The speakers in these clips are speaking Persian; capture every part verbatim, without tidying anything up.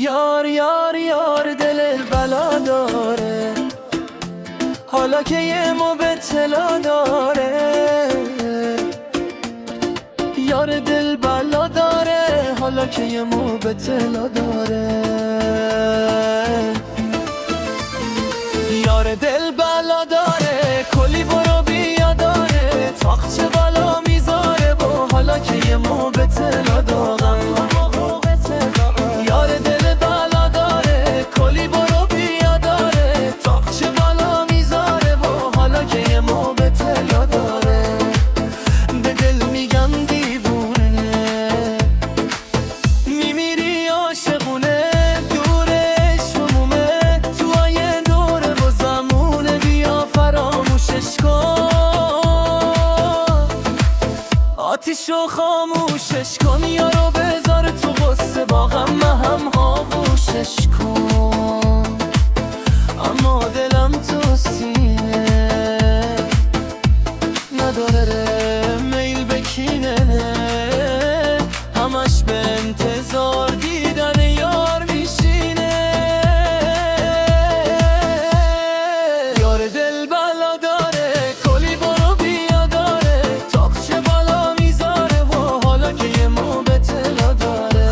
یار یار یار دل بلا داره، حالا که یه مو به طلا داره. یار دل بلا داره، حالا که یه مو به طلا داره. یار دل بلا داره، کلی برو بیا داره، تاقچه بالا میذاره و حالا که یه مو به طلا داره. یار دل بلا داره، کلی برو بیا داره، تاقچه بالا میذاره و حالا که یه مو به طلا داره. به دل میگم دیوونه، میمیری عاشقونه، دورش عمومه، تو آیه دوره و زمونه، بیا فراموشش کن، آتیشو خاموشش کن، یارو بذار تو غصه با غم هم آغوشش کن. اما دلم تو سینه نداره میل به کینه، همش به انتظار دیدن یار میشینه. یار دل بلا داره، کلی برو بیا داره، تاقچه بالا میذاره و حالا که یه مو به طلا داره.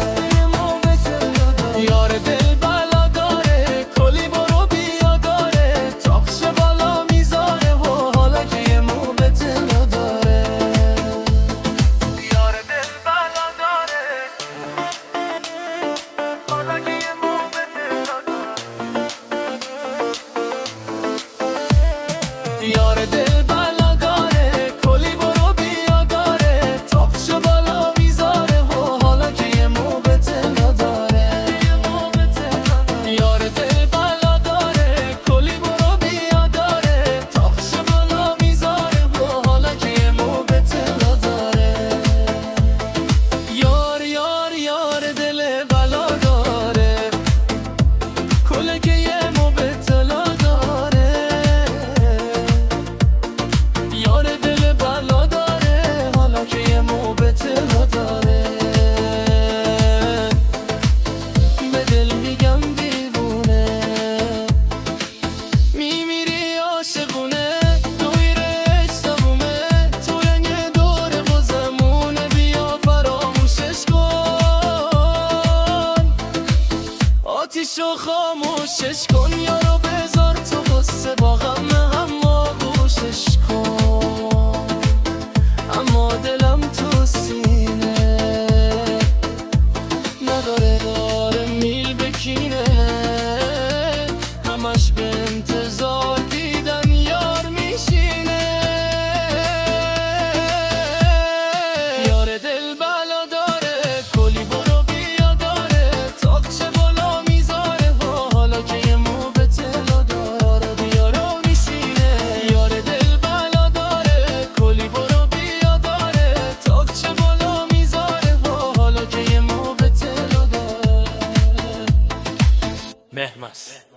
یار دل بلا داره، کلی برو بیا داره، تاقچه بالا میذاره و حالا که یه مو به طلا داره. یار دل بلا داره، حالا که یه مو به طلا داره. یار دل بلا داره، کلی برو بیا داره، تاقچه بالا میذاره و حالا که یه مو به طلا داره. یار دل بلا داره، کلی برو بیا داره، تاقچه بالا میذاره و حالا که یه مو به طلا داره. یار یار یار دل بلا داره، کلی که یه مو به طلا داره. یار دل بلا داره، حالا که یه مو به طلا داره. به دل میگم دیوونه، میمیری عاشقونه، دویرش سبومه، تو رنگ دوره و زمونه، بیا فراموشش کن، آتیشو خاموشش کن، یارو بذار تو غصه با غم هم آغوشش کن. اما دلم تو سینه نداره، داره میل به کینه، همش به انتظار دیدن یار میشینه. یار دل بلا داره، کلی برو بیا داره، تاقچه بالا میذاره و حالا که یه مو به طلا داره. یارو میشینه. یار دل بلا داره، کلی برو بیا داره، تاقچه بالا میذاره و حالا که یه مو به طلا داره. مهمس